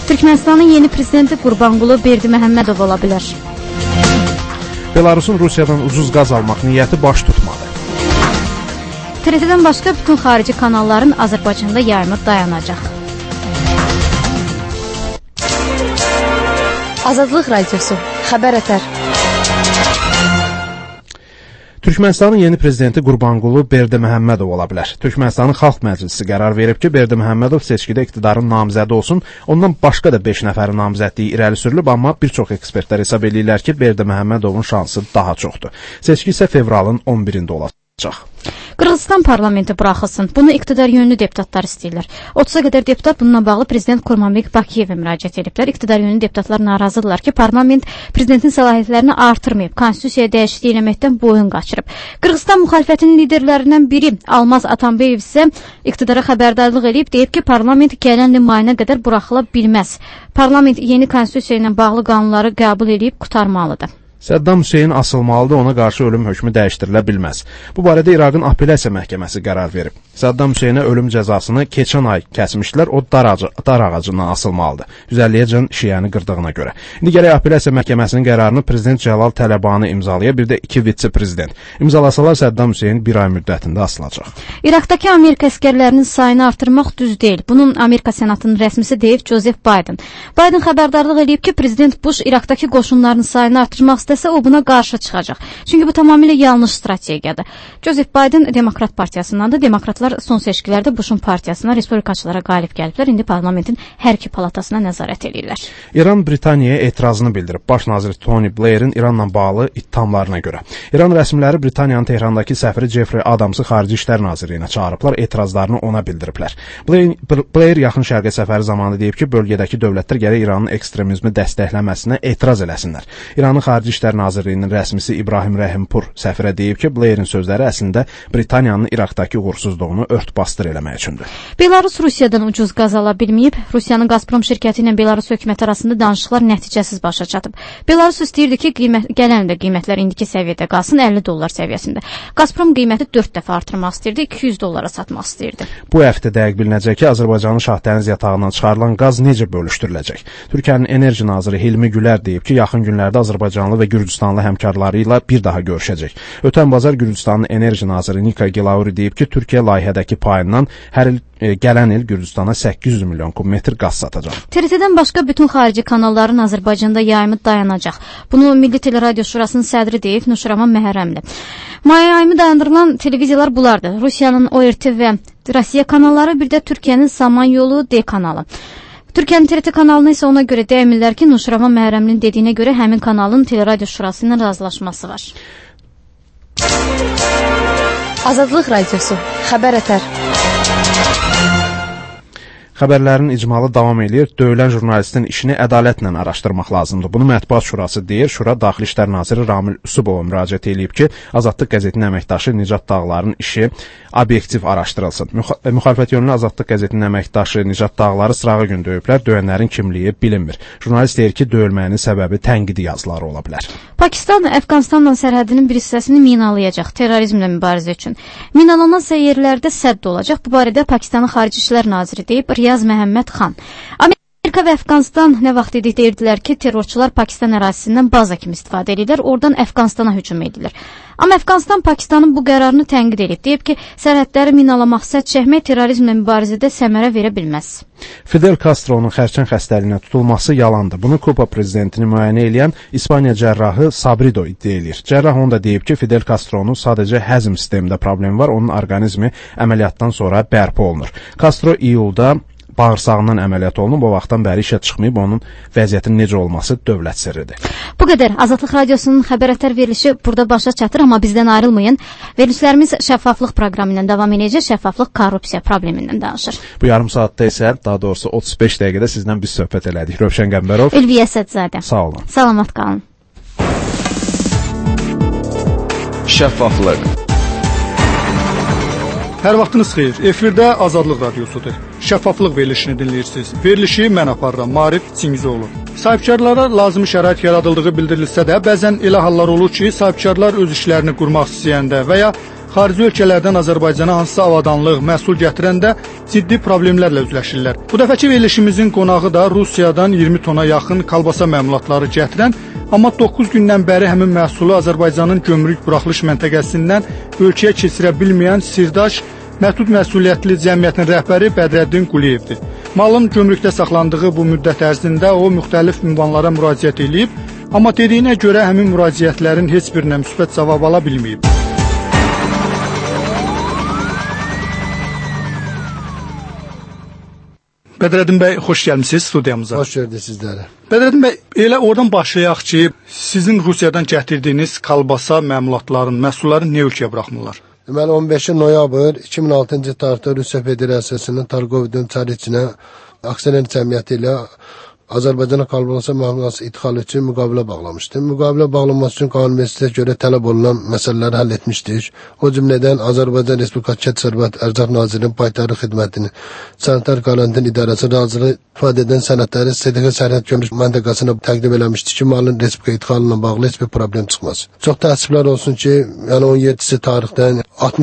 Türkmenistanın yeni prezidenti Qurbanqulu Berdiməhəmmədov ola bilər. Belarusun Rusiyadan ucuz qaz almaq niyyəti baş tutmadı. TRT-dən başqa bütün xarici kanalların Azərbaycanda yayımı dayanacaq. Azadlıq Radiosu, Xəbər Ətər. Türkmenistanın yeni prezidenti Qurbanqulu Berdiməhəmmədov ola bilər. Türkmenistanın Xalq Məclisi qərar verib ki, Berdiməhəmmədov seçkidə iqtidarın namizədi olsun. Ondan başqa da 5 nəfərin namizədliyi irəli sürülüb, amma bir çox ekspertlər hesab edirlər ki, Berdiməhəmmədovun şansı daha çoxdur. Seçki isə fevralın 11-də olacaq. Qırğızistan parlamenti buraxılsın. Bunu iqtidar yönlü deputatlar istəyirlər. 30-a qədər deputat bununla bağlı prezident Kurmanbek Bakiyevə müraciət ediblər. İqtidar yönlü deputatlar narazıdırlar ki, parlament prezidentin səlahiyyətlərini artırmayıb, konstitusiyaya dəyişiklik eləməkdən boyun qaçırıb. Qırğızistan müxalifətinin liderlərindən biri Almaz Atambeyev isə iqtidara xəbərdarlıq edib, deyib ki, parlament gələn il mayına qədər buraxıla bilməz. Parlament yeni konstitusiya ilə bağlı qanunları qəbul edib qurtarmalıdır. Səddam Hüseyn asılmalıdır, ona qarşı ölüm hökmü dəyişdirilə bilməz. Bu barədə İraqın apellyasiya məhkəməsi qərar verib. Səddam Hüseynə ölüm cəzasını keçən ay kəsmişlər, o dar ağacından asılmalıdır. 150-yə şiəni qırdığına görə. İndi gərək apellyasiya məhkəməsinin qərarını prezident Cəlal Tələbani imzalaya, bir də 2 vitse-prezident. İmzalasalar Səddam Hüseyn 1 ay müddətində asılacaq. İraqdakı Amerika əskərlərinin sayını artırmaq düz deyil. Bunun Amerika Senatının rəsmisi deyib Joseph Biden. Biden xəbərdarlıq edib ki, prezident Bush İraqdakı qoşunlarının sayını artırmaq istəsə, o buna qarşı çıxacaq. Çünki bu tamamilə yanlış strategiyadır. Joseph Biden Demokrat Partiyasındandır. Demokratlar son seçkilərdə Bush'un partiyasına, respublikaçılara qalib gəliblər. İndi parlamentin hər iki palatasına nəzarət edirlər. İran Britaniyaya etirazını bildirib. Baş nazir Tony Blair'in İranla bağlı ittihamlarına görə. İran rəsmiləri Britaniyanın Tehrandakı səfiri Jeffrey Adams'ı Xarici İşlər Nazirliyinə çağırıblar, etirazlarını ona bildiriblər. Blair yaxın şərqə səfəri zamanı deyib ki, bölgədəki dövlətlər gərək İranın ekstremizmi dəstəkləməsinə etiraz eləsinlər. İranın Xarici İşlər Nazirliyinin rəsmisi İbrahim Rəhimpur səfirə deyib ki, Blair'in sözləri əslində Britaniyanın İraqdakı uğursuzluğunu ört-basdır eləmək üçündür. Belarus Rusiyadan ucuz qaz ala bilməyib. Rusiyanın Gazprom şirkəti ilə Belarus hökuməti arasında danışıqlar nəticəsiz başa çatıb. Belarus istəyirdi ki, gələn ildə qiymətlər indiki səviyyədə qalsın, $50 səviyyəsində. Gazprom qiyməti 4 dəfə artırmaq istəyirdi, $200 satmaq istəyirdi. Bu həftə dəqiq bilinəcək ki, Azərbaycanın Şahdəniz yatağından çıxarılan qaz necə bölüşdürüləcək. Türkiyənin enerji naziri Hilmi Gülər deyib ki, yaxın günlərdə Azərbaycanlı və Gürcüstanlı həmkarları ilə bir daha görüşəcək. Ötən bazar Gürcüstanın enerji naziri Nika Gilauri deyib ki, Türkiyə layihədəki payından hər il gələn il Gürcüstana 800 milyon kubmetr qaz satacaq. TRT-dən başqa bütün xarici kanalların Azərbaycanda yayımı dayanacaq. Bunu Milli Teleradyo Şurasının sədri deyib Nuşraman Məhərrəmli. Yayımı dayandırılan televiziyalar bunlardır. Rusiyanın ORT və Rusiya kanalları, bir də Türkiyənin Samanyolu D kanalı. Türkiyənin TRT kanalına isə ona görə dəyimirlər ki, Nuşraman Məhərrəmlinin dediyinə görə həmin kanalın Teleradyo Şurası ilə razılaşması var. Azadlıq Radiosu, Xəbər Ətər. Xəbərlərin icmalı davam edir. Döyülən jurnalistin işini ədalətlə araşdırmaq lazımdır. Bunu Mətbuat Şurası deyir. Şura Daxili İşlər Naziri Ramil Usubova müraciət edib ki, Azadlıq qəzetinin əməkdaşı Nicat Dağlar'ın işi obyektiv araşdırılsın. Müxalifət yönlü Azadlıq qəzetinin əməkdaşı Nicat Dağlar'ı sırağı gün döyüblər. Döyənlərin kimliyi bilinmir. Jurnalist deyir ki, döyülmənin səbəbi tənqidi yazıları ola bilər. Pakistan Əfqanistanla sərhədinin bir hissəsini minalayacaq terrorizmlə mübarizə üçün. Minalanan yerlərdə sədd olacaq. Bu barədə Pakistanın Xarici İşlər Naziri deyib Riyaz Məhəmməd Xan. Amerika və Əfqanistan nə vaxt deyirdilər ki, terrorçular Pakistan ərazisindən baza kimi istifadə edirlər, oradan Əfqanistana hücum edilir. Amma Əfqanistan Pakistanın bu qərarını tənqid edib, deyib ki, sərhədləri minalamaq, sədd çəkmək terrorizmlə mübarizədə səmərə verə bilməz. Fidel Castro'nun xərçəng xəstəliyinə tutulması yalandır. Bunu Kuba prezidentini müayinə edən İspaniya cərrahı Sabrido iddia edir. Cərrah onu da deyib ki, Fidel Castro'nun sadəcə həzm sistemində problemi var, onun orqanizmi əməliyyatdan sonra bərpa olunur. Castro iyulda bağırsağından əməliyyat olunub, o vaxtdan bəri işə çıxmayıb, onun vəziyyətinin necə olması dövlət sirridir. Bu qədər. Azadlıq Radiosunun Xəbər Ətər verilişi burada başa çatır, amma bizdən ayrılmayın. Verilişlərimiz şəffaflıq proqramı ilə davam edəcək, şəffaflıq korrupsiya problemindən danışır. Bu yarım saatda isə, daha doğrusu 35 dəqiqədə sizdən biz söhbət elədik. Rövşən Qəmbərov, Ülviyə Sədzadə. Sağ olun. Salamat qalın. Şəffaflıq. Hər vaxtınız xeyir. Efirdə Azadlıq Radiosudur. Şəffaflıq verilişini dinləyirsiniz. Verilişi mən aparıram, Marif Çingizoğlu. Sahibkarlara lazımi şərait yaradıldığı bildirilsə də, bəzən elə hallar olur ki, sahibkarlar öz işlərini qurmaq istəyəndə və ya xarici ölkələrdən Azərbaycana hansısa avadanlıq, məhsul gətirəndə ciddi problemlərlə üzləşirlər. Bu dəfəki verilişimizin qonağı da Rusiyadan 20 tona yaxın kalbasa məmulatları gətirən, amma 9 gündən bəri həmin məhsulu Azərbaycanın gömrük buraxılış məntəqəsindən ölkəyə keçirə bilməyən Sirdaş Məhdud Məsuliyyətli Cəmiyyətinin rəhbəri Bədrəddin Quliyevdir. Malın gömrükdə saxlandığı bu müddət ərzində o müxtəlif ünvanlara müraciət edib, amma dediyinə görə həmin müraciətlərin heç birinə müsbət cavab ala bilməyib. Bədrəddin bəy, xoş gəlmisiniz studiyamıza. Xoş gördük sizləri. Bədrəddin bəy, elə oradan başlayaq ki, sizin Rusiyadan gətirdiyiniz kalbasa məmulatların, məhsulların nə ölkəyə buraxmırlar? Deməli 15 noyabr 2006-cı tarixdə Rusiya Federasiyasının Targovidən Çariçinə aksioner cəmiyyəti ilə Azərbaycana kalbasa məmulatı idxal üçün müqavilə bağlamışdı. Müqavilə bağlanması üçün qanun məclisinə görə tələb olunan məsələləri həll etmişdik. O cümlədən Azərbaycan Respublikası Kənd Sərvət Ərzaq Nazirliyinin paytarı xidmətinin sanitar karantin idarəsi razılığı ifadə edən sənədləri SDK sərhəd gömrük məntəqəsinə təqdim eləmişdi ki, malın Respublika idxalına bağlı heç bir problem çıxmaz. Çox təəssüflər olsun ki, yəni 17-ci tarixdən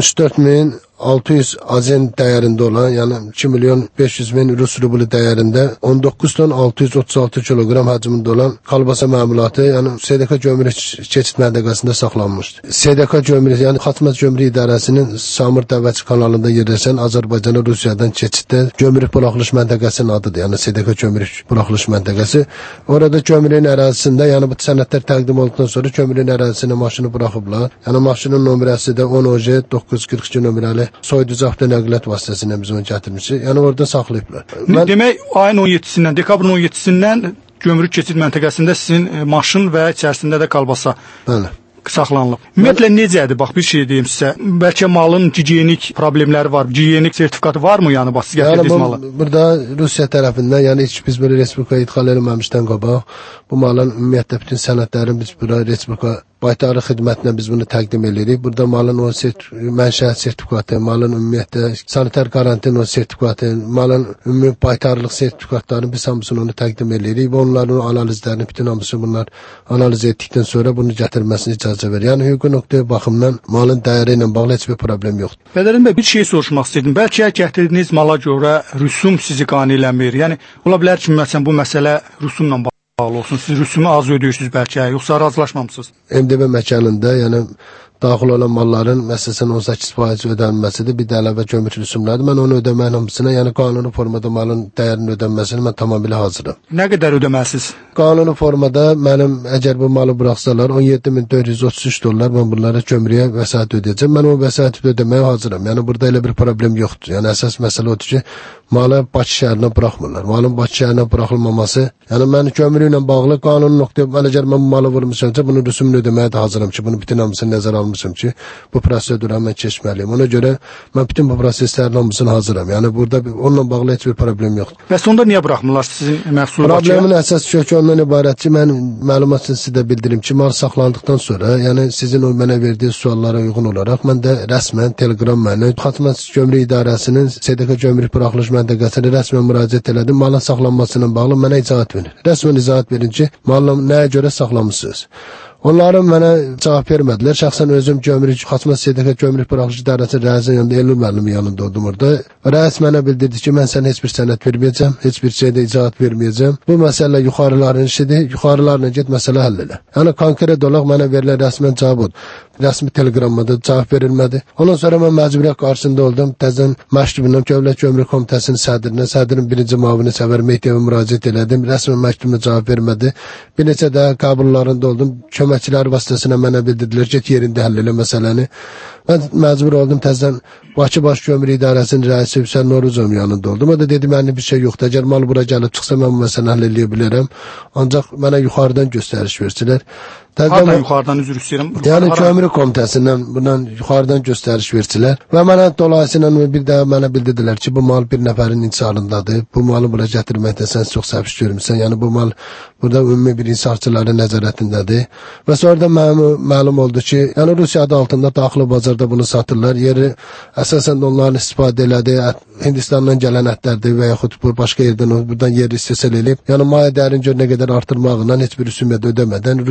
64.600 azen dəyərində olan, yəni 2.500.000 Rus rublu dəyərində 19 ton 636 kiloqram həcmində olan kalbasa məmulatı, yəni SDK gömrük keçid məntəqəsində saxlanmışdı. SDK gömrük, yəni Xaçmaz Gömrük İdarəsinin Samur Dəvəçi kanalında yerləşən Azərbaycana Rusiyadan keçiddə gömrük buraxılış məntəqəsinin adıdır. Yəni SDK gömrük buraxılış məntəqəsi. Orada gömrüyün ərazisində, yəni bu sənədlər təqdim olduqdan sonra gömrüyün ərazisinə maşını buraxıblar. Yəni maşının nömrəsi də 10OJ 942 nömrəli soyuducu avto nəqliyyat vasitəsilə biz onu gətirmişik. Yəni orada saxlayıblar. Demək, ayın 17-sindən, dekabrın 17-sindən gömrük keçid məntəqəsində sizin maşın və içərisində də kalbasa saxlanılıb. Ümumiyyətlə necədir? Bax, bir şey deyim sizə. Bəlkə malın gigiyenik problemləri var, gigiyenik sertifikatı varmı? Yəni bax, siz gətirdiniz malı. Burada Rusiya tərəfindən, yəni heç biz belə Respublikaya idxal eləməmişdən qabaq, bu malın ümumiyyətlə bütün sənədlərini biz bura Respublika baytarı xidmətinə biz bunu təqdim edirik. Burada malın o mənşəət sertifikatı, malın ümumiyyətlə sanitar karantin o sertifikatı, malın ümumi baytarlıq sertifikatlarını biz hamısını onu təqdim edirik və onların analizlərini, bütün hamısını bunlar analiz etdikdən sonra bunu gətirməsini icazə verir. Yəni hüquqi nöqteyi baxımdan malın dəyəri ilə bağlı heç bir problem yoxdur. Bədrəddin bəy, bir şey soruşmaq istəyirdim. Bəlkə gətirdiyiniz mala görə rüsum sizi qane eləmir. Yəni ola bilər ki, məsələn bu məsələ rüsumla bağlı olsun. Siz rüsumu az ödəyirsiniz bəlkə, yoxsa razılaşmamısınız? MDB məkanında, yəni daxil olan malların məsələn 18% ödənilməsidir, bir də əlavə gömrük rüsumlarıdır. Mən onu ödəməyin hamısına, yəni qanuni formada malın dəyərinin ödənməsini mən tamamilə hazıram. Nə qədər ödəməlisiniz? Qanuni formada mənim əgər bu malı buraxsalar 17.433 dollar mən bunlara gömrüyə vəsait ödəyəcəm. Mən o vəsaiti ödəməyə hazıram. Yəni burada elə bir problem yoxdur. Yəni əsas məsələ odur ki, malı Bakı şəhərinə buraxmırlar. Malın Bakı şəhərinə buraxılmaması, yəni mən gömrüklə bağlı qanuni nöqtə, əgər mən bu malı vurmuşamsa, bunun rüsumunu ödəməyə də hazıram ki, bunu bütün hamısını nəzərə almışam ki, bu prosedura mən keçməliyim. Ona görə mən bütün bu proseslərin hamısını hazıram. Yəni burada onunla bağlı heç bir problem yoxdur. Və sonda niyə buraxmırlar sizin məhsulu Bakıya? Problemin əsas kökü ondan ibarət ki, mən məlumat sizə də bildirim ki, mal saxlandıqdan sonra, yəni sizin o mənə verdiyiniz suallara uyğun olaraq mən də rəsmən telegram mənə Xaçmaz Gömrük İdarəsinin SDK gömrük buraxılış məntəqəsinə rəsmən müraciət elədim. Malın saxlanması ilə bağlı mənə izahat verin. Rəsmən izahat verin ki, malı nəyə görə saxlamısınız? Onların mənə cavab vermədilər. Şəxsən özüm gömrük, Xaçmaz SDK gömrük buraxılış idarəsinin rəisinin yanında, Elnur müəllimin yanında oldum orada. Rəis mənə bildirdi ki, mən sənə heç bir sənəd verməyəcəm, heç bir şeydə izahat verməyəcəm. Bu məsələ yuxarıların işidir, yuxarılarla get məsələ həll elə. Yəni konkret olaraq mənə verilən rəsmən cavab odur. Rəsmi telegramda cavab verilmədi. Ondan sonra mən məcburiyyət qarşısında oldum. Təzən məktubla Dövlət Gömrük Komitəsinin sədrinə, sədrin birinci müavini Səfər Mehdiyevə müraciət elədim. Rəsmən məktubuna cavab vermədi. Bir neçə də qəbullarında oldum. Köməkçilər vasitəsilə mənə bildirdilər ki, yerində həll elə məsələni. Mən məcbur oldum təzən Bakı Baş Gömrük İdarəsinin rəisi Hüseyn Noruzovun yanında oldum. O da dedi, mənim bir şey yoxdur. Əgər mal bura gəlib çıxsa, mən bu məsələni həll eləyə bilərəm. Ancaq mənə yuxarıdan göstəriş versələr. Hardan yuxarıdan üzr istəyirəm? Yəni Gömrük Komitəsindən bundan yuxarıdan göstəriş versələr və mənə dolayısıyla bir də mənə bildirdilər ki, bu mal bir nəfərin intisarındadır. Bu malı bura gətirməkdə sən çox səhv görmüsən. Yəni bu mal burada ümumi bir intisarçıların nəzarətindədir. Və sonra da məlum oldu ki, yəni Rusiya adı altında daxili bazarda bunu satırlar. Yeri əsasən onların istifadə elədiyi Hindistandan gələn ətlərdir və yaxud başqa yerdən buradan yeri istehsal edib. Yəni maya dəyərini gör nə qədər artırmaqla heç bir rüsumət ödəmədən Rusiya malı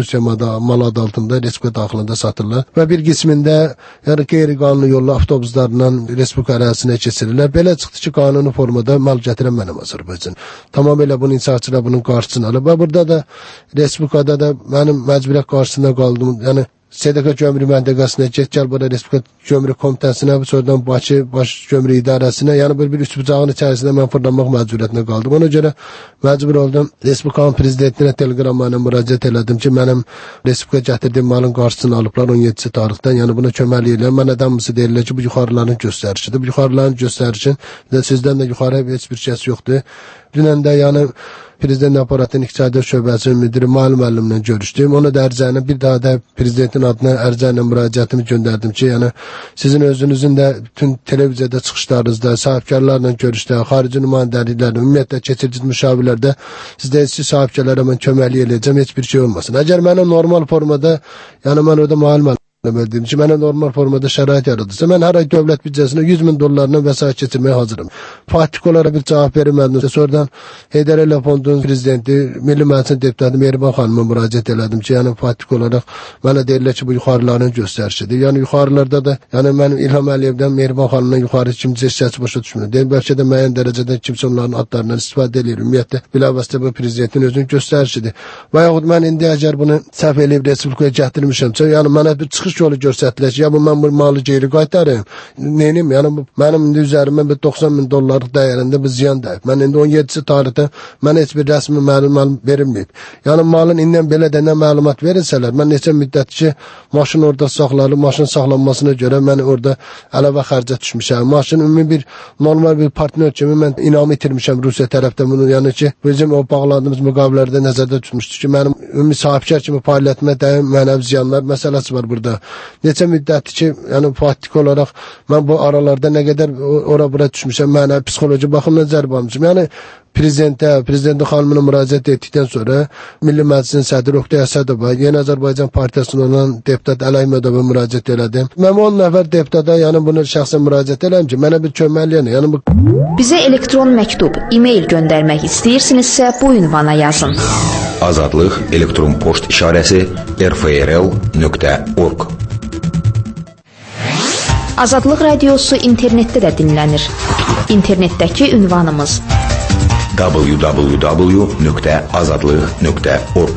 mal adı altında Respublika daxilində satırlar və bir qismində yəni qeyri-qanuni yolla avtobuslarla Respublika ərazisinə keçirirlər. Belə çıxdı ki, qanuni formada mal gətirən mənim Azərbaycan. Tamamilə bunun inşaatçılar bunun qarşısını alıb. Və burada da Respublikada da mənim məcburiyyət qarşısında qaldım. Yəni SDK Gömrük məntəqəsinə gəl burada Respublika Gömrük Komitəsinə, sonradan Bakı Baş Gömrük İdarəsinə, yəni bir üç bucağın içərisində mən fırlanmaq məcburiyyətinə qaldım. Ona görə məcbur oldum. Respublikanın prezidentinə telegramla müraciət elədim ki, mənim Respublika gətirdiyim malın qarşısını alıblar 17 tarixdən. Yəni buna kömək edirlər. Mən nədənsə deyirlər ki, bu yuxarıların göstərişidir. Bu yuxarıların göstərişin sizdən də yuxarı heç bir şey yoxdur. Dünən də yəni Prezident aparatının İqtisadiyyat Şöbəsinin müdiri Mal müəllimlə görüşdüm. Ona da ərizəni bir daha da prezidentin adına ərizəylə müraciətimi göndərdim ki, yəni sizin özünüzün də bütün televiziyada çıxışlarınızda, sahibkarlarla görüşdə, xarici nümayəndəliklərdə, ümumiyyətlə keçirici müşavirlərdə sizdə heç sahibkarlara mən köməklik eləyəcəm, heç bir şey olmasın. Əgər mənə normal formada, yəni mən orada mal bildim ki, mənə normal formada şərait yaradırsa, mən hər ay dövlət büdcəsinə 100 min dollarla vəsait keçirməyə hazırım. Faktik olaraq bir cavab verilmədim. Sonradan Heydər Əliyev Fondunun prezidenti, Milli Məclisin deputatı Mehriban xanıma müraciət elədim ki, yəni faktik olaraq mənə deyirlər ki, bu yuxarıların göstərişidir. Yəni yuxarılarda da, yəni mən İlham Əliyevdən Mehriban xanımdan yuxarı kimsə hissəsi başa düşmür. Deyim, bəlkə də müəyyən dərəcədə kimsə onların adlarından istifadə edir. Ümumiyyətlə, bilavasitə bu prezidentin özünün göstərişidir. Və yaxud mən indi əgər bunu səhv eləyib Respublikaya gətirmişəmsə, yəni mənə bir çıxış yolu göstərdilər ki, ya bu mən bu malı geri qaytarım. Neyim? Yəni mənim indi üzərimə 90 min dollarlıq dəyərində bir ziyan dəyib. Mən indi 17 tarixdə mənə heç bir rəsmi məlumat verilməyib. Yəni malın indən belə də nə məlumat verilsələr, mən neçə müddət ki, maşın orada saxlanılıb, maşın saxlanmasına görə mən orada əlavə xərcə düşmüşəm. Maşın ümumi bir normal bir partnyor kimi mən inamı itirmişəm Rusiya tərəfdən bunu. Yəni ki, bizim o bağladığımız müqavilələrdə nəzərdə tutmuşdu ki, mənim ümumi sahibkar kimi fəaliyyətimə dəyən mənəvi ziyanlar məsələsi var burada. Neçə müddətdir ki, yəni faktik olaraq mən bu aralarda nə qədər ora-bura düşmüşəm, mənə psixoloji baxımdan zərbə almışım. Yəni Prezidentin xanımına müraciət etdikdən sonra Milli Məclisin sədri Oqtay Əsədova, Yeni Azərbaycan Partiyasının olan deputat Əli Əhmədova müraciət elədim. Mən 10 nəfər deputada yəni bunu şəxsən müraciət elədim ki, mənə bir kömək eləyin. Yəni bu bizə elektron məktub, e-mail göndərmək istəyirsinizsə bu ünvana yazın. Azadlıq elektron poçt işarəsi rfrl.org. Azadlıq radiosu internetdə də dinlənir. İnternetdəki ünvanımız www.azadlıq.org.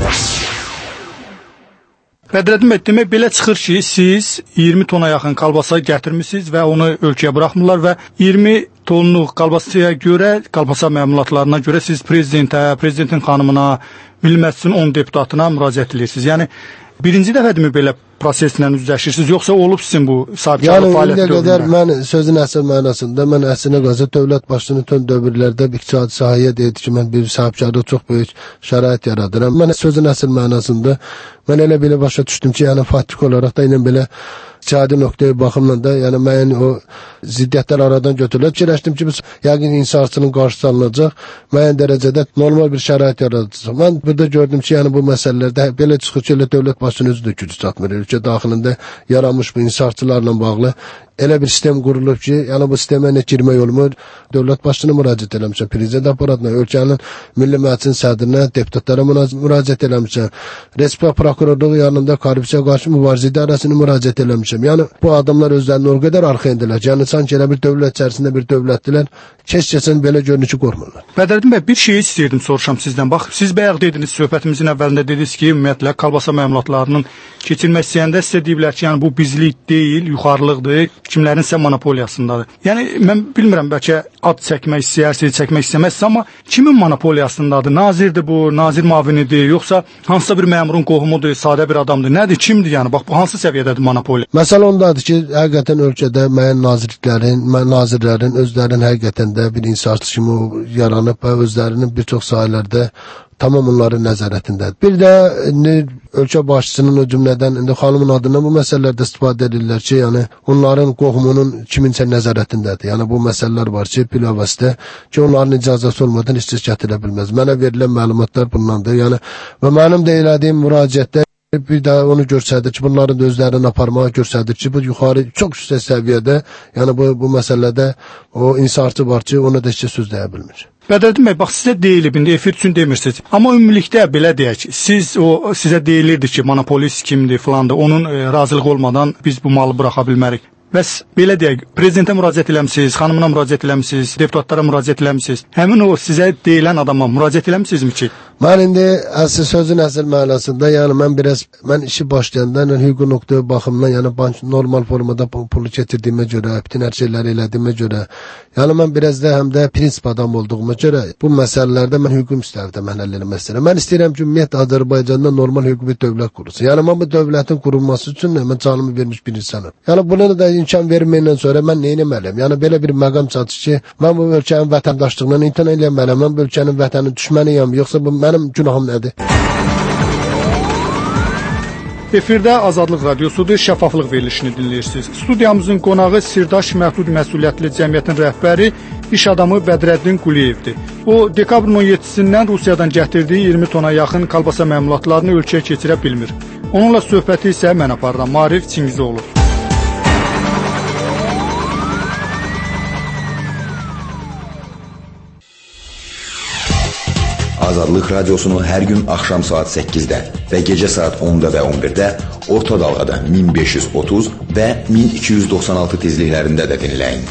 Bədrəddin bəy, demək belə çıxır ki, siz 20 tona yaxın kalbasa gətirmişsiniz və onu ölkəyə buraxmırlar və 20 tonluq kalbasaya görə, kalbasa məmulatlarına görə siz prezidentə, prezidentin xanımına, Milli Məclisin 10 deputatına müraciət edirsiniz. Yəni birinci dəfədirmi belə proseslə üzləşirsiniz, yoxsa olub sizin bu sahibkarlıq fəaliyyəti dövründə? Yəni, indiyə qədər mən sözün əsl mənasında, mən əslinə qalsa dövlət başçının tön dövrlərdə iqtisadi sahəyə deyildi ki, mən bir sahibkarlıq çox böyük şərait yaradıram. Mən sözün əsl mənasında, mən elə belə başa düşdüm ki, yəni faktik olaraq da ilə belə iqtisadi nöqtəyi baxımla da, yəni mən o ziddiyyətlər aradan götürülür. Fikirləşdim ki, yəqin inşaatçının qarşısı alınacaq, müəyyən dərəcədə normal bir şərait yaradılacaq. Mən burada gördüm ki, yəni bu məsələlərdə belə çıxır ki, elə dövlət başçının özü də gücü çatmır. Ölkə daxilində yaranmış bu inşaatçılarla bağlı elə bir sistem qurulub ki, yəni bu sistemə nə girmək olmur. Dövlət başçına müraciət eləmişəm, prezident aparatına, ölkənin Milli Məclisin sədrinə, deputatlara müraciət eləmişəm. Respublika prokurorluğu yanında korrupsiya qarşı mübarizə idarəsinə müraciət eləmişəm. Yəni bu adamlar özlərini o qədər arxayındılar. Yəni sanki elə bir dövlət içərisində bir dövlətdilər. Keç-keçən belə görünür ki, qorxmurlar. Bədrəddin bəy, bir şey istəyirdim soruşam sizdən. Bax, siz bayaq dediniz, söhbətimizin əvvəlində dediniz ki, ümumiyyətlə kalbasa məmulatlarının keçilmək istəyəndə sizə deyiblər ki, yəni bu bizlik deyil, yuxarılıqdır, kimlərinsə monopoliyasındadır. Yəni mən bilmirəm, bəlkə ad çəkmək istəyirsiniz, çəkmək istəməzsiniz, amma kimin monopoliyasındadır? Nazirdir bu, nazir mavinidir, yoxsa hansısa bir məmurun qohumudur, sadə bir adamdır? Nədir, kimdir yəni? Bax, bu hansı səviyyədədir monopoliya? Məsələ ondadır ki, həqiqətən ölkədə müəyyən nazirlərin özlərinin həqiqətən də bir inşaatçı kimi yaranıb və özlərinin bir çox sahələrdə tamam onların nəzarətindədir. Bir də ölkə başçısının o cümlədən indi xanımın adından bu məsələlərdə istifadə edirlər ki, yəni onların qohumunun kiminsə nəzarətindədir. Yəni bu məsələlər var ki, bilavasitə ki, onların icazəsi olmadan heç kəs gətirə bilməz. Mənə verilən məlumatlar bundandır. Yəni və mənim də elədiyim müraciətdə bir də onu görsədir ki, bunların da özlərini aparmağa görsədir ki, bu yuxarı çox yüksək səviyyədə, yəni bu məsələdə o inşaatçı var ki, ona da heç söz deyə bilmir. Bədrəddin bəy, bax sizə deyilib, indi efir üçün demirsiniz. Amma ümumilikdə belə deyək, sizə deyilirdi ki, monopolist kimdir, filandır, onun razılığı olmadan biz bu malı buraxa bilmərik. Bəs belə deyək, prezidentə müraciət eləmisiniz, xanımına müraciət eləmisiniz, deputatlara müraciət eləmisiniz. Həmin o sizə deyilən adama müraciət eləmisinizmi ki? Mən indi sözün əsl mənasında, yəni mən işi başlayanda hüquqi nöqtə baxımdan, yəni bank normal formada pulu getirdiyimə görə, bütün hər şeyləri elədiyimə görə, yəni mən biraz da həm də prinsip adam olduğuma görə bu məsələlərdə mən hüquqi müstəvidə həll eləmək istəyirəm. Mən istəyirəm ki, ümumiyyətlə Azərbaycanda normal hüquqi bir dövlət qurulsun. Yəni mən bu dövlətin qurulması üçün mən canımı vermiş bir insanım. Yəni bunu da imkan verməyəndən sonra mən nə etməliyəm? Yəni belə bir məqam çatır ki, mən bu ölkənin vətəndaşlığından imtina eləməliyəm. Mən bu ölkənin vətənin düşməniyəm, yoxsa bu mənim günahım nədir? Efirdə Azadlıq Radiosudur, şəffaflıq verilişini dinləyirsiniz. Studiyamızın qonağı Sirdaş Məhdud Məsuliyyətli Cəmiyyətin rəhbəri, iş adamı Bədrəddin Quliyevdir. O, dekabrın 17-sindən Rusiyadan gətirdiyi 20 tona yaxın kalbasa məmulatlarını ölkəyə keçirə bilmir. Onunla söhbəti isə mən aparıram, Marif Çingizoğlu. Azadlıq Radiosunu hər gün axşam saat 8-də və gecə saat 10-da və 11-də orta dalğada 1530 və 1296 tezliklərində də dinləyin.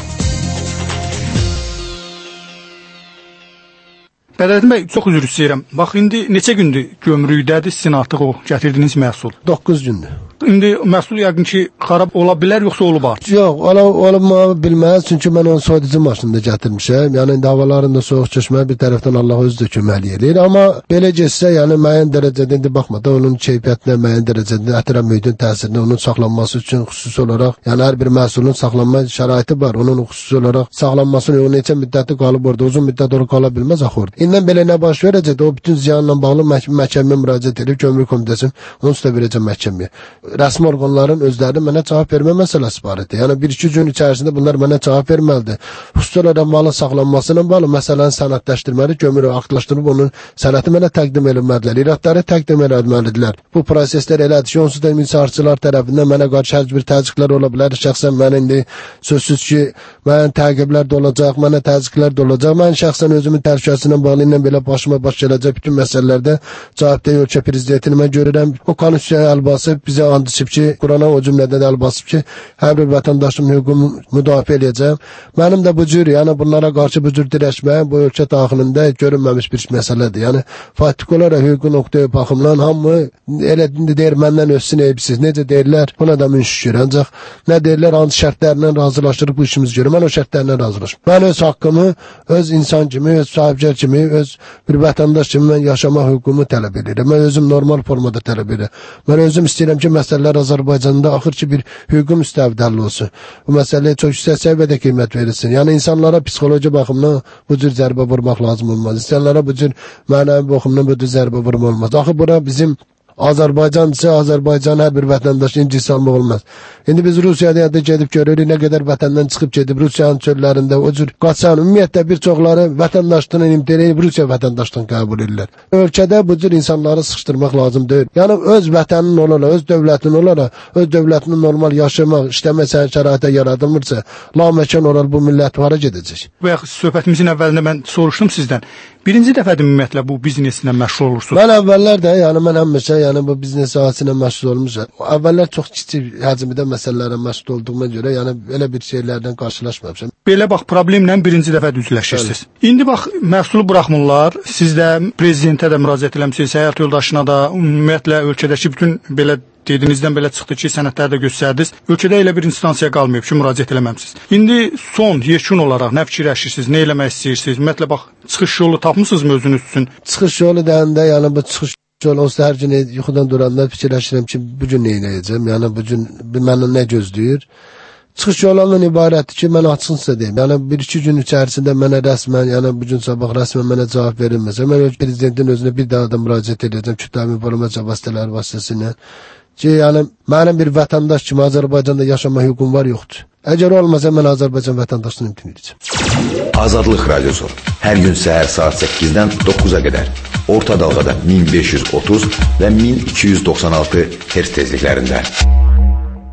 Bədrəddin bəy, çox üzr istəyirəm. Bax, indi neçə gündür gömrükdədir sizin artıq o gətirdiyiniz məhsul? 9 gündür. İndi məhsul yəqin ki, xarab ola bilər, yoxsa olub artıq? Yox, olma bilməz, çünki mən onu soyuducu maşında gətirmişəm. Yəni, indi havalarında soğuq keçməyə bir tərəfdən Allah özü də köməkli eləyir. Amma belə geçsə, yəni müəyyən dərəcədə indi baxmadan onun keyfiyyətinə, müəyyən dərəcədə ətraf mühitin təsirinə, onun saxlanması üçün xüsusi olaraq, yəni hər bir məhsulun saxlanma şəraiti var. Onun xüsusi olaraq saxlanmasını, o neçə müddətli qalıb orada, uzun müddət orada qala bilməz axı orada. İndən belə nə baş verəcək? O bütün ziyanla bağlı məhkəməyə müraciət edib, gömrük komitəsi onu üstə verəcək məhkəməyə. Rəsmi orqanların özləri mənə cavab vermə məsələsi var idi. Yəni 1-2 gün içərisində bunlar mənə cavab verməlidir. Xüsusi olaraq malın saxlanmasına bağlı məsələni sənədləşdirməli, gömrük aktlaşdırıb onun sənədi mənə təqdim etməlidirlər. İradları təqdim etməlidirlər. Bu proseslər elədir ki, onsuz da inhisarçılar tərəfindən mənə qarşı hər bir təzyiqlər ola bilər. Şəxsən mən indi sözsüz ki, mənim təqiblər də olacaq, mənə təzyiqlər də olacaq. Mən şəxsən özümün təhlükəsizliyinə bağlı ilə belə başıma baş gələcək bütün məsələlərdə cavabdeh ölkə prezidentini mən görürəm. O konstitusiya əl basıb bizə and içib ki, Qurana o cümlədən əl basıb ki, hər bir vətəndaşın hüququnu müdafiə edəcəm. Mənim də bu cür, yəni bunlara qarşı bu cür dirəşməyim bu ölkə daxilində görünməmiş bir məsələdir. Yəni faktik olaraq hüquqi nöqtəyə baxımdan hamı elə deyir məndən özsün eyibsiz. Necə deyirlər? Buna da min şükür. Ancaq nə deyirlər? Hansı şərtlərlə razılaşdırıb bu işimizi görürəm. Mən o şərtlərlə razılaşım. Mən öz haqqımı, öz insan kimi, öz sahibkar kimi, öz bir vətəndaş kimi mən yaşama hüququmu tələb edirəm. Mən özüm normal formada tələb edirəm. Mən özüm istəyirəm ki, məsələlər Azərbaycanda axır ki, bir hüquqi müstəvidə olsun. Bu məsələyə çox yüksək səviyyədə qiymət verilsin. Yəni insanlara psixoloji baxımdan bu cür zərbə vurmaq lazım olmaz. İnsanlara bu cür mənəvi baxımdan bu cür zərbə vurmaq olmaz. Axı bura bizim Azərbaycan isə Azərbaycan hər bir vətəndaşı incik salmaq olmaz. İndi biz Rusiyada gedib görürük, nə qədər vətəndən çıxıb gedib Rusiyanın çöllərində o cür qaçan, ümumiyyətlə bir çoxları vətəndaşlığını imtina edib Rusiya vətəndaşlığını qəbul edirlər. Ölkədə bu cür insanları sıxışdırmaq lazım deyil. Yəni öz vətənin olaraq, öz dövlətin olaraq, öz dövlətini normal yaşamaq, işləmə şəraitə yaradılmırsa, laməkan olaraq bu millət hara gedəcək? Bayaq söhbətimizin əvvəlində mən soruşdum sizdən. Birinci dəfədir ümumiyyətlə bu bizneslə məşğul olursunuz. Mən əvvəllər də, yəni mən həmişə bu biznes sahəsində məşğul olmuşam. Əvvəllər çox kiçik həcmdə məsələlərlə məşğul olduğuma görə, yəni belə bir şeylərdən qarşılaşmamışam. Belə bax, problemlə birinci dəfə üzləşirsiniz. İndi bax, məhsulu buraxmırlar. Siz də prezidentə də müraciət eləmisiniz, həyat yoldaşına da, ümumiyyətlə ölkədəki bütün belə dedinizdən belə çıxdı ki, sənədləri də göstərdiniz. Ölkədə elə bir instansiya qalmayıb ki, müraciət eləməmisiniz. İndi son, yekun olaraq nə fikirləşirsiniz, nə eləmək istəyirsiniz? Ümumiyyətlə bax, çıxış yolu tapmısınızmı özünüz üçün? Çıxış yolu deyəndə, yəni bu çıxış yolu olsa hər gün yuxudan duranda fikirləşirəm ki, bu gün nə edəcəm? Yəni bu gün məndən nə gözləyir? Çıxış yolundan ibarətdir ki, mən açığını sizə deyim. Yəni 1-2 gün içərisində mənə rəsmən, yəni bu gün sabah rəsmən mənə cavab verilməsə, mən prezidentin özünə bir daha da müraciət edəcəm kütləvi informasiya vasitələri vasitəsilə. Ki, yəni mənim bir vətəndaş kimi Azərbaycanda yaşama hüququm var, yoxdur. Əgər olmasa mən Azərbaycan vətəndaşlığını imtina edəcəm. Azadlıq Radiosu hər gün səhər saat 8-dən 9-a qədər orta dalğada 1530 və 1296 Hz tezliklərində.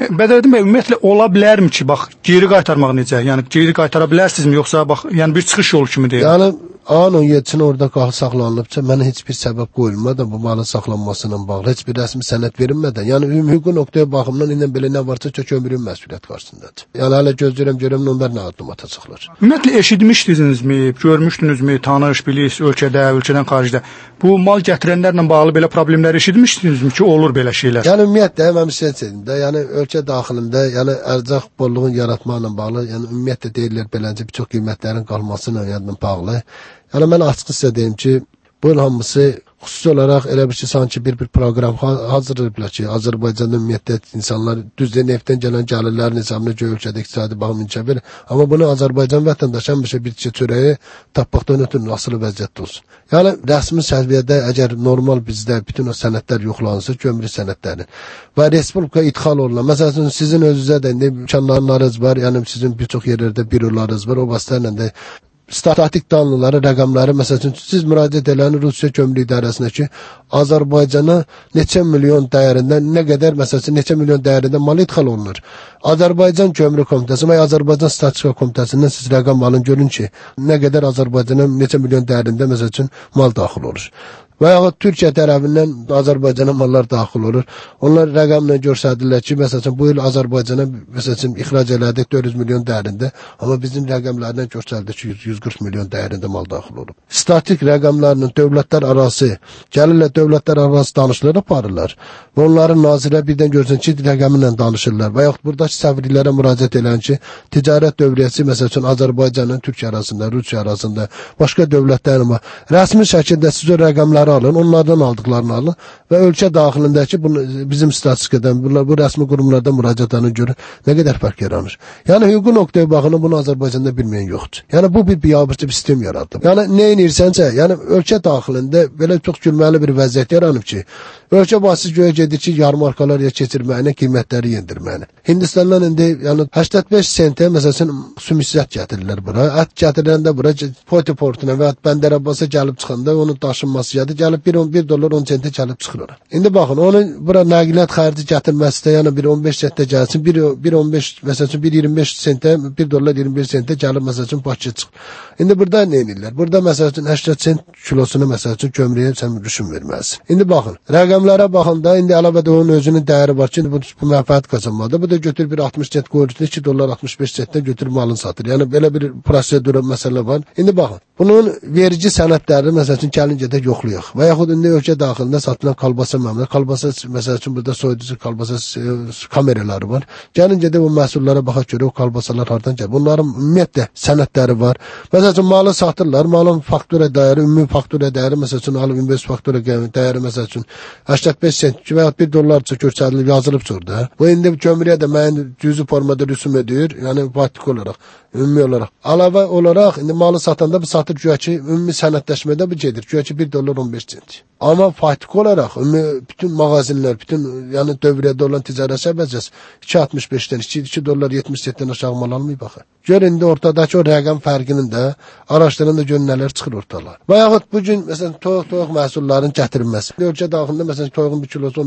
Bədrəddin bəy, ümumiyyətlə ola bilərmi ki, bax, geri qaytarmaq necə? Yəni geri qaytara bilərsinizmi, yoxsa bax, yəni bir çıxış yolu kimi deyil? Yəni ayın 17-sində orada qalıb saxlanılıbsa, mənə heç bir səbəb qoyulmadan bu malın saxlanmasına bağlı heç bir rəsmi sənəd verilmədən, yəni hüquqi nöqteyi baxımdan indi belə nə varsa çox ömrün məsuliyyət qarşısındadır. Yəni hələ gözləyirəm onlar nə addım atacaqlar. Ümumiyyətlə eşitmişdinizmi, görmüşdünüzmü, tanış, bilis, ölkədən xaricdə bu mal gətirənlərlə bağlı belə problemlər eşitmişdinizmi ki, olur belə şeylər? Yəni ümumiyyətlə mən sizə deyim də, yəni ölkə daxilində, yəni ərzaq bolluğunu yaratmaqla bağlı, yəni ümumiyyətlə deyirlər beləncə bir çox qiymətlərin qalmasına bağlı. Yəni mən açıq sizə deyim ki, bu hamısı xüsusi olaraq elə bir ki, sanki bir proqram hazırlayıblar ki, Azərbaycanda ümumiyyətlə insanlar düzdür neftdən gələn gəlirlərin hesabına görə ölkədə iqtisadi baxım inkişaf edir. Amma bunu Azərbaycan vətəndaşı həmişə bir çörəyi tapmaqdan ötürü asılı vəziyyətdə olsun. Yəni rəsmi səviyyədə əgər normal bizdə bütün o sənədlər yoxlanılsa, gömrük sənədləri və respublika idxal olunan, məsələn sizin özünüzə də imkanlarınız var, yəni sizin bir çox yerlərdə bürolarınız var, o vasitələ də statik danlıları, rəqəmləri, məsələn, siz müraciət edilən Rusiya Gömrük İdarəsinə ki, Azərbaycana neçə milyon dəyərində, nə qədər, məsələn, neçə milyon dəyərində mal idxal olunur. Azərbaycan Gömrük Komitəsi və Azərbaycan Statistika Komitəsindən siz rəqəm alın, görün ki, nə qədər Azərbaycana neçə milyon dəyərində, məsələn, mal daxil olur. Və yaxud Türkiyə tərəfindən Azərbaycana mallar daxil olur. Onlar rəqəmlə göstərirlər ki, məsələn, bu il Azərbaycana məsələn ixrac elədik 400 milyon dəyərində, amma bizim rəqəmlərdən göstərilir ki, 140 milyon dəyərində mal daxil olub. Statik rəqəmlərinin dövlətlər arası, gəlirlər dövlətlər arası danışıqlar aparırlar. Və onların nazirlər birdən görsən ki, rəqəminlə danışırlar. Və yaxud buradakı səfirliklərə müraciət edən ki, ticarət dövriyyəsi məsələn Azərbaycanın Türkiyə arasında, Rusiya arasında, başqa dövlətlərin var. Rəsmi şəkildə siz o rəqəmləri alın, onlardan aldıqlarını alın və ölkə daxilindəki bizim statistikadan, bu rəsmi qurumlardan müraciətlərini görün, nə qədər fərq yaranır. Yəni hüquqi nöqteyi baxımından bunu Azərbaycanda bilməyən yoxdur. Yəni bu bir biabırçı bir sistem yaradıb. Yəni nə edirsənsə, yəni ölkə daxilində belə çox gülməli bir vəziyyət yaranıb ki, ölkə başı göyə gedir ki, yarmarkalar ya keçirməyinə, qiymətləri yendirməyinə. Hindistandan indi yəni 85 sentə məsələn sümüksət gətirirlər bura. Ət gətiriləndə bura Potiportuna və Bəndər Abbasa gəlib çıxanda onun daşınması yadı gəlib $1 10 sentə gəlib çıxır ora. İndi baxın, onun bura nəqliyyat xərci gətirməsi də yəni 1.15 sentə gəlsin, 1.15 məsələn 1.25 sentə, $1 25 sentə gəlib məsələn Bakıya çıxır. İndi burada nə edirlər? Burada məsələn 80 sent kilosunu məsələn gömrüyə sən rüşvət verməlisən. İndi baxın, rəqəmlərə baxanda indi əlavə də onun özünün dəyəri var ki, bu mənfəət qazanmalıdır. Bu da götür bir 60 sent qoyursun, $2 65 sentdən götür malını satır. Yəni belə bir prosedur məsələ var. İndi baxın, bunun verici sənədləri məsələn gəlincədə yoxlayaq. Və yaxud indi ölkə daxilində satılan kalbasa məmnun. Kalbasa məsələn burada soyuducu kalbasa kameraları var. Gəlincə də bu məhsullara baxaq görə o kalbasalar hardan gəlir? Bunların ümumiyyətlə sənədləri var. Məsələn malı satırlar, malın faktura dəyəri, ümumi faktura dəyəri məsələn alıb invest faktura dəyəri məsələn 85 sent və ya $1 göstərilib yazılıb orada. Bu indi gömrüyə də müəyyən cüzi formada rüsum edir, yəni praktik olaraq, ümumi olaraq. Əlavə olaraq indi malı satanda bu satır güya ki, ümumi sənədləşmədə bu gedir. Güya ki $1 15 sent. Amma faktiki olaraq bütün mağazinlər, bütün yəni dövriyədə olan ticarət şəbəkəsi 2.65-dən $2 70 sentdən aşağı mal almayıb baxın. Gör indi ortadakı o rəqəm fərqinin də araşdırın da görün nələr çıxır ortalar. Və yaxud bu gün məsələn toyuq məhsullarının gətirilməsi. Ölkə daxilində məsələn toyuğun 1 kilosu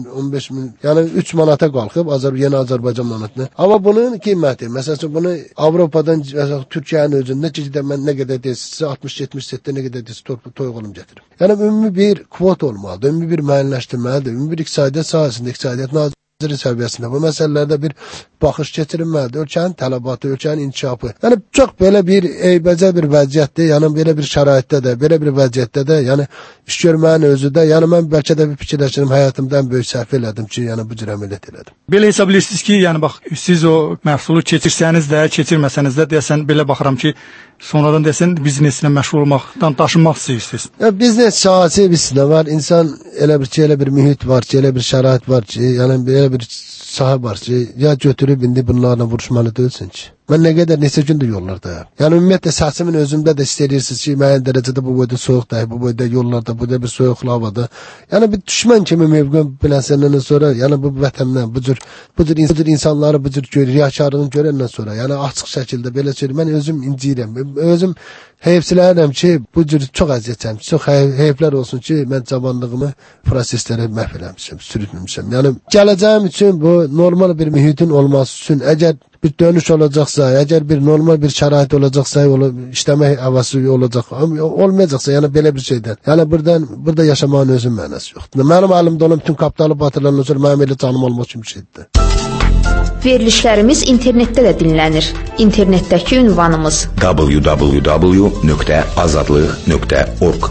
15 min, yəni 3 manata qalxıb yeni Azərbaycan manatına. Amma bunun qiyməti məsələn bunu Avropadan məsələn Türkiyənin özündə ciddi mən nə qədər deyirsə 60-70 sentdə nə qədər deyirsə toyuq alım gətirim. Yəni ümumi bir kvot olmalıdır, ümumi bir müəyyənləşdirməlidir, ümumi bir iqtisadiyyat sahəsində, iqtisadiyyat naziri səviyyəsində bu məsələlərdə bir baxış keçirilməlidir, ölkənin tələbatı, ölkənin inkişafı. Yəni çox belə bir eybəcər bir vəziyyətdir, yəni belə bir şəraitdə də, belə bir vəziyyətdə də, yəni iş görməyin özü də, yəni mən bəlkə də bir fikirləşirəm, həyatımda ən böyük səhv elədim ki, yəni bu cür əməliyyat elədim. Belə hesab edirsiniz ki, yəni bax siz o məhsulu keçirsəniz də, keçirməsəniz də deyəsən belə baxıram ki, sonradan desən biznesinə məşğul olmaqdan daşınmaq istəyirsiniz. Biznes sahəsi bizdə var. İnsan elə bir mühit var ki, elə bir şərait var ki, yəni elə bir sahə var ki, ya götürüb indi bunlarla vuruşmalı deyilsin ki. Mən nə qədər neçə gündür yollardayım. Yəni ümumiyyətlə səsimin özümdə də istəyirsiniz ki, müəyyən dərəcədə bu boyda soyuqdur, bu boyda yollarda, bu da bir soyuqlu havada. Yəni bir düşmən kimi mövqe bilənsəndən sonra, yəni bu vətəndən, bu cür insanları bu cür riyakarlığını görəndən sonra, yəni açıq şəkildə belə söyləyim, mən özüm inciyirəm. Özüm heyfsilənirəm ki, bu cür çox əziyyət çəkmişəm. Çox heyflər olsun ki, mən cavanlığımı proseslərə məhv eləmişəm, sürütmüşəm. Yəni gələcəyim üçün bu normal bir mühitin olması üçün əgər bir dönüş olacaqsa, əgər bir normal bir şərait olacaqsa, işləmək havası olacaq, olmayacaqsa, yəni belə bir şeydən. Yəni burada yaşamağın özün mənası yoxdur. Mənim əlimdə olan bütün kapitalı batırılandan sonra mənim elə canım olmaq üçün bir şeydir. Verilişlərimiz internetdə də dinlənir. İnternetdəki ünvanımız www.azadlıq.org.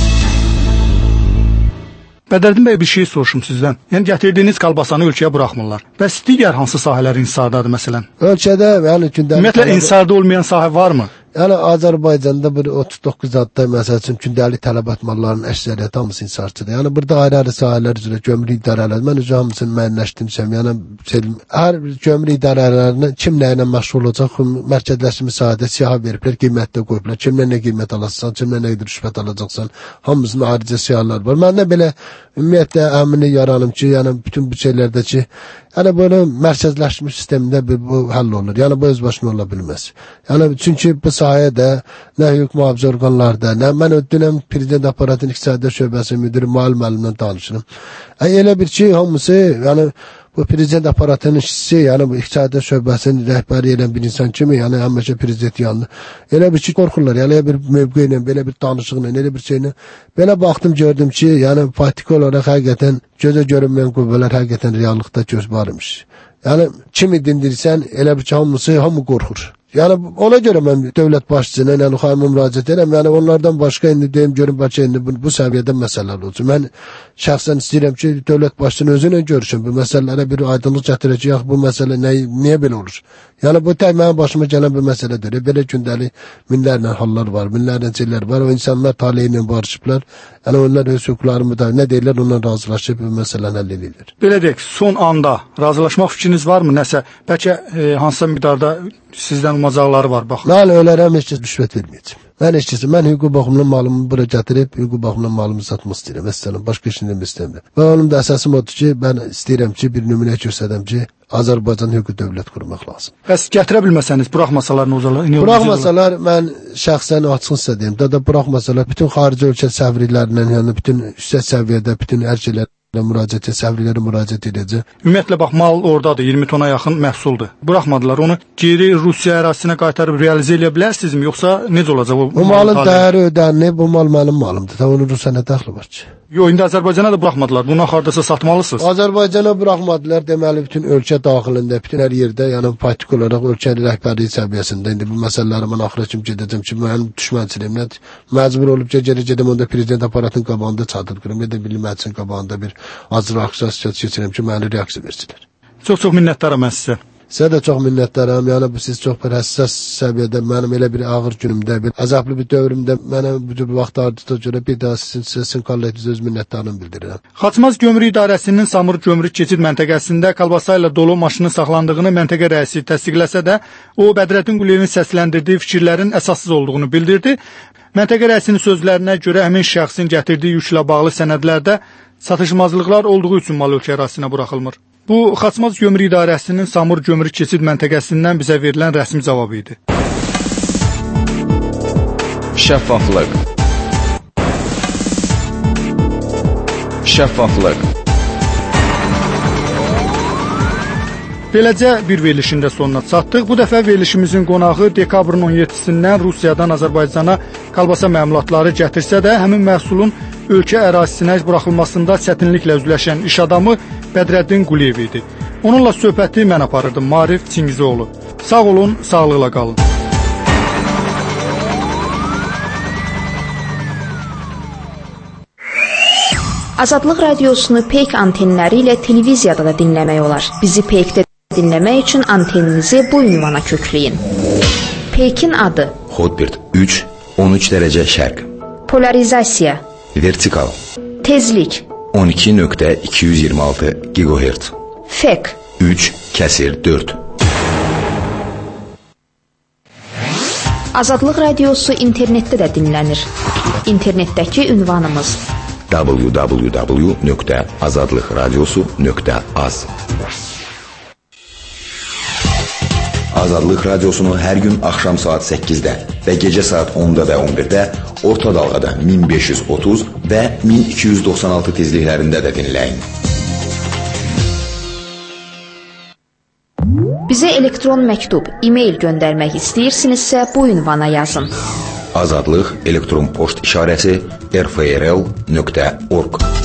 Bədərdin bəy, bir şey soruşum sizdən. Yəni gətirdiyiniz kolbasanı ölkəyə buraxmırlar. Bəs digər hansı sahələr inhisardadır məsələn? Ölkədə, yəni gündəlik... Ümumiyyətlə inhisarda olmayan sahə varmı? Yəni Azərbaycanda bir 39 adda məsəl üçün gündəlik tələbat mallarının əksəriyyəti hamısı inhisarçıdır. Yəni burada ayrı-ayrı sahələr üzrə gömrük idarələri, mən özü hamısını müəyyənləşdirmişəm. Yəni hər gömrük idarələrinə kim nə ilə məşğul olacaq, mərkəzləşmiş sahədə siyahı veriblər, qiymətdə qoyublar. Kimlə nə qiymət alacaqsan, kimlə nə qədər rüşvət alacaqsan, hamısının ayrıca siyahılar var. Məndə belə ümumiyyətlə əminlik yaranım ki, yəni bütün bu şeylərdəki, yəni böyle mərkəzləşmiş sistemdə bu həll olur. Yəni bu öz başına ola bilməz. Yəni çünki bu sahədə nə hüquq mühafizə orqanlarda, nə mən dünən prezident aparatının iqtisadiyyat şöbəsi müdiri müəllimlə danışırım. Elə bir ki, hamısı, yəni bu prezident aparatının işçisi, yəni bu iqtisadiyyat şöbəsinin rəhbəri edən bir insan kimi, yəni həmişə prezident yanında. Elə bir ki, qorxurlar, yəni bir mövqe ilə, belə bir danışıqla, elə bir şeylə. Belə baxdım, gördüm ki, yəni faktiki olaraq həqiqətən gözə görünməyən qüvvələr həqiqətən reallıqda göz varmış. Yəni kimi dindirsən, elə bir ki, hamı qorxur. Yəni ona görə mən dövlət başçısına, yəni xanıma müraciət edirəm. Yəni onlardan başqa indi deyim görüm bəlkə indi bu səviyyədə məsələlər olsun. Mən şəxsən istəyirəm ki, dövlət başçısının özü ilə görüşüm. Bu məsələlərə bir aydınlıq gətirəcək, bu məsələ niyə belə olur? Yəni bu tək mənim başıma gələn bir məsələdir. Belə gündəlik minlərlə hallar var, minlərlə şeylər var. O insanlar taleyi ilə barışıblar. Yəni onlar öz hüquqlarını da nə deyirlər, ondan razılaşıb bu məsələni həll edirlər. Belə deyək, son anda razılaşmaq fikriniz varmı? Nəsə bəlkə hansısa miqdarda sizdən umacaqları var bax. Mən ölərəm, heç kəs rüşvət verməyəcəm. Mən hüquq baxımından malımı bura gətirib, hüquq baxımından malımı satmaq istəyirəm. Məsələn, başqa işini istəmirəm. Və onun da əsasım odur ki, mən istəyirəm ki, bir nümunə göstərəm ki, Azərbaycan hüquq dövlət qurmaq lazım. Bəs gətirə bilməsəniz, buraxmasalar nə olar? Buraxmasalar, mən şəxsən açıq sizə deyim, da buraxmasalar, bütün xarici ölkə səfirlərindən, yəni bütün yüksək səviyyədə, bütün hər şeylər səfirlərə müraciət edəcək. Ümumiyyətlə bax, mal oradadır, 20 tona yaxın məhsuldur. Buraxmadılar, onu geri Rusiya ərazisinə qaytarıb realizə edə bilərsinizmi, yoxsa necə olacaq? Bu malın dəyəri ödənilib, bu mal mənim malımdır. Onun Rusiya nə dəxli var ki? Yox, indi Azərbaycana da buraxmadılar. Bunu hardasa satmalısınız. Azərbaycana buraxmadılar, deməli bütün ölkə daxilində, bütün hər yerdə, yəni politik olaraq ölkə rəhbərliyi səviyyəsində indi bu məsələləri mən axıra kimi gedəcəm ki, mənim düşmənçiliyimlə məcbur olub ki, geri gedim onda prezident aparatının qabağında çadır qırım, ya da Milli Məclisin qabağında bir hazır aksiyasyon keçirəm ki, məni reaksiya versinlər. Çox minnətdaram mən sizə. Sizə də çox minnətdaram. Yəni siz çox bir həssas səviyyədə, mənim elə bir ağır günümdə, bir əzablı bir dövrümdə mənə bu cür vaxt ayırdığınıza görə bir daha sizin kollektivizə öz minnətdarlığımı bildirirəm. Xaçmaz Gömrük İdarəsinin Samur Gömrük keçid məntəqəsində kolbasa ilə dolu maşının saxlandığını məntəqə rəisi təsdiqləsə də, o Bədrəddin Quliyevin səsləndirdiyi fikirlərin əsassız olduğunu bildirdi. Məntəqə rəisinin sözlərinə görə həmin şəxsin gətirdiyi yüklə bağlı sənədlərdə satışmazlıqlar olduğu üçün mal ölkə ərazisinə buraxılmır. Bu, Xaçmaz Gömrük İdarəsinin Samur Gömrük keçid məntəqəsindən bizə verilən rəsmi cavabı idi. Şəffaflıq. Şəffaflıq. Beləcə bir verilişin də sonuna çatdıq. Bu dəfə verilişimizin qonağı dekabrın 17-sindən Rusiyadan Azərbaycana kolbasa məmulatları gətirsə də, həmin məhsulun ölkə ərazisinə buraxılmasında çətinliklə üzləşən iş adamı Bədrəddin Quliyev idi. Onunla söhbəti mən aparırdım, Marif Çingizoğlu. Sağ olun, sağlıqla qalın. Azadlıq radiosunu Peyk antenləri ilə televiziyada da dinləmək olar. Bizi Peykdə dinləmək üçün anteninizi bu ünvana kökləyin. Peykin adı: Hotbird 3, 13 dərəcə şərq. Polarizasiya: Vertikal. Tezlik: 12.226 GHz. Fek: 3/4. Azadlıq radiosu internetdə də dinlənir. İnternetdəki ünvanımız: www.azadlıqradiosu.az. Azadlıq radiosunu hər gün axşam saat 8-də və gecə saat 10-da və 11-də orta dalğada 1530 və 1296 tezliklərində də dinləyin. Bizə elektron məktub, e-mail göndərmək istəyirsinizsə bu ünvana yazın. Azadlıq elektron poçt işarəsi rfrl.org